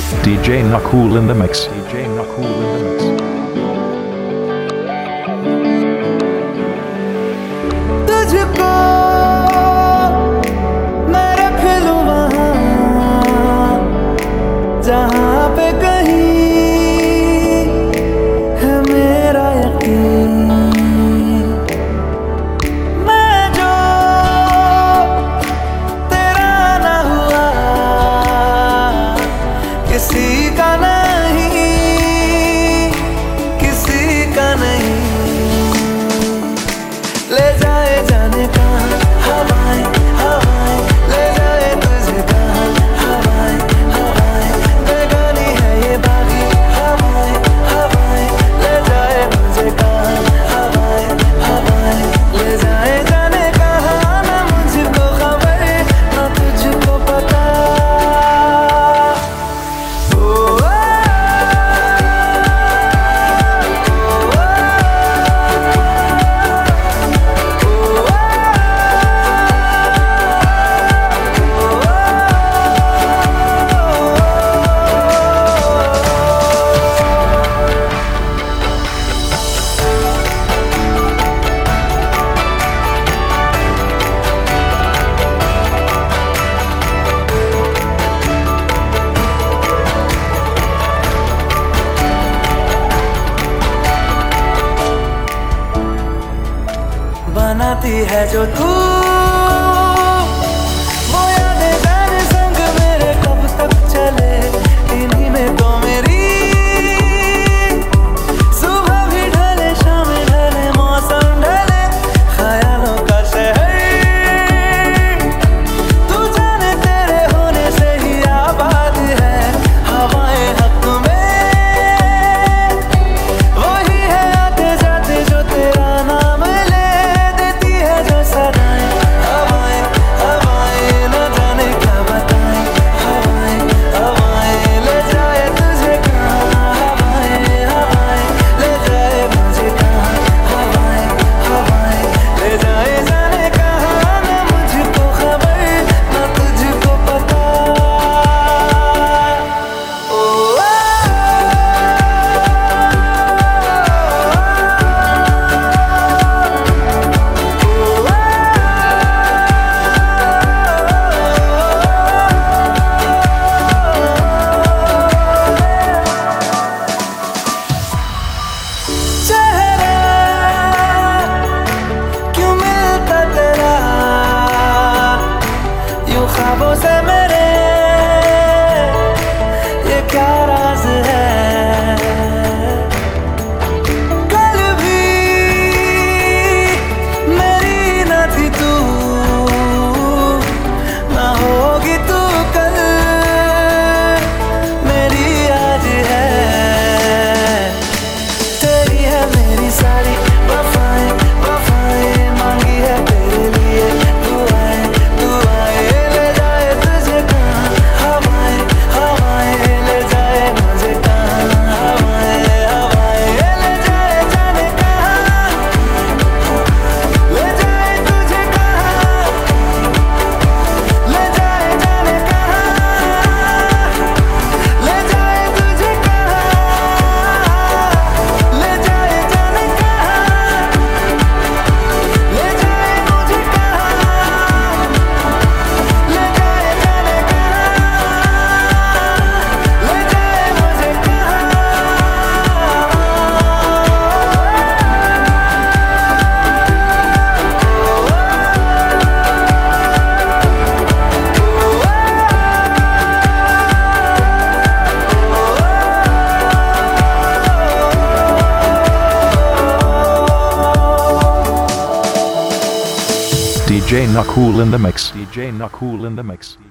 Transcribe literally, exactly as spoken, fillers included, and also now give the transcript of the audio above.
D J Nakul in the mix. D J Nakul in the mix. तुझको मैं रख लूं वहाँ जहाँ पे कहीं है मेरा यकीन। मैं जो तेरा ना हुआ किसी का नहीं, किसी का नहीं। ले जाए जाने कहाँ हवाएं हवाएं, ले जाए तुझे कहाँ हवाएं हवाएं। बेगानी है ये बागी हवाएं हवाएं, ले जाए मुझे कहाँ हवाएं हवाएं। ले जाए जाने कहाँ ना मुझको खबर ना तुझको पता। बनाती है जो तू वो यादें जाने संग मेरे कब तक चले। इन्हीं में तो मेरी सुबह भी ढले शाम ढले मौसम ढले ख्यालों का शहर। तू जाने तेरे होने से ही आबाद है हवाएं हक में। वही है आते जाते जो तेरा नाम ले जो सदाएं हवाएं हवाएं, न जाने क्या बताएं हवाएं हवाएं। ले जाए तुझे कहाँ हवाएं हवाएं, ले जाए मुझे कहाँ हवाएं हवाएं। ले जाए जाने कहाँ न मुझको खबर न तुझको पता। ओ ख्वाबों से मेरे ये क्या राज है। कल भी मेरी न थी तू, ना होगी तू कल मेरी आज है। तेरी है मेरी सारी वफाएं वफाएं, मांगी है तेरे लिए दुआएं दुआएं। D J Nakul in the mix. D J Nakul in the mix.